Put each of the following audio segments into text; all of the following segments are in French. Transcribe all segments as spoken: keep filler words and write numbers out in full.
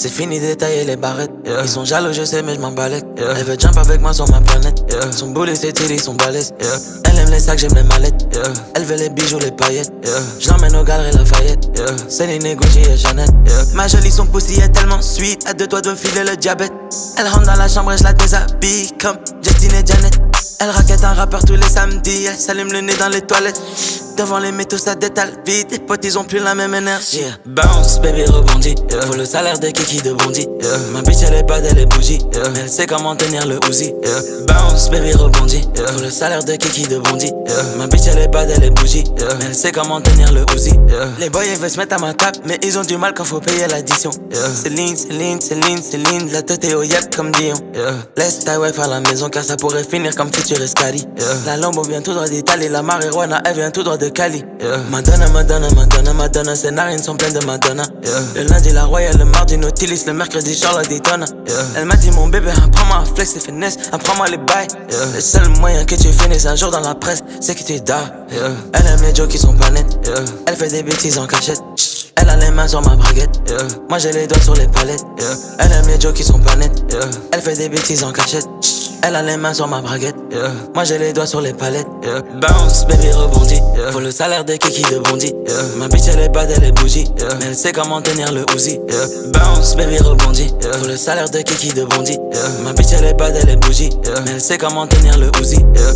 C'est fini détailler les barrettes, yeah. Ils sont jaloux, je sais, mais je m'en balèque, yeah. Elle veut jump avec moi sur ma planète, yeah. Son boulet, ses titties, son balèze, yeah. Elle aime les sacs, j'aime les mallettes, yeah. Elle veut les bijoux, les paillettes, yeah. Je l'emmène aux galeries Lafayette, yeah. Céline et Gucci et Chanel, yeah. Ma jolie, son pussy est tellement sweet, à deux doigts de me filer le diabète. Elle rentre dans la chambre et je la déshabille comme Justine et Janet. Elle raquette un rappeur tous les samedis, elle s'allume le nez dans les toilettes. Devant les métaux ça détale vite, les potes ils ont plus la même énergie, yeah. Bounce baby rebondit, yeah. Faut le salaire de Kiki de Bondy, yeah. Ma bitch elle est bad, elle est bougie, yeah. Mais elle sait comment tenir le Uzi, yeah. Bounce baby rebondit, yeah. Faut le salaire de Kiki de Bondy, yeah. Ma bitch elle est bad, elle est bougie, yeah. Mais elle sait comment tenir le Uzi, yeah. Les boys ils veulent se mettre à ma table, mais ils ont du mal quand faut payer l'addition, yeah. Céline, Céline, Céline, Céline, la tête est au yak comme Dion, yeah. Laisse ta wife à la maison car ça pourrait finir comme futur Escali, yeah. La Lambo vient tout droit d'Italie, la marijuana elle vient tout droit de Cali, yeah. Madonna, Madonna, Madonna, Madonna, ses narines sont pleines de Madonna, yeah. Le lundi la Royale, le mardi Nautilus, le mercredi Charlotte Daytona, yeah. Elle m'a dit mon bébé, apprends-moi à flex et finesse, apprends-moi les bails, yeah. Le seul moyen que tu finisses un jour dans la presse, c'est que tu dors, yeah. Elle aime les jokes qui sont pas nets, yeah. Elle fait des bêtises en cachette. Elle a les mains sur ma braguette, yeah. Moi j'ai les doigts sur les palettes, yeah. Elle aime les jokes qui sont pas nets, yeah. Elle fait des bêtises en cachette. Elle a les mains sur ma braguette, yeah. Moi j'ai les doigts sur les palettes, yeah. Bounce, baby rebondit, yeah. Faut le salaire de Kiki de Bondy, yeah. Ma bitch elle est bad, elle est bougie, yeah. Mais elle sait comment tenir le Uzi, yeah. Bounce, baby rebondit, yeah. Faut le salaire de Kiki de Bondy, yeah. Ma bitch elle est bad, elle est bougie, yeah. Mais elle sait comment tenir le Uzi, yeah.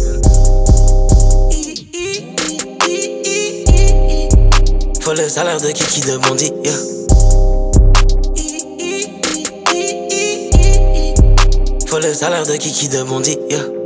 Faut le salaire de Kiki de Bondy, yeah. Faut le salaire de Kiki de Bondy, yeah.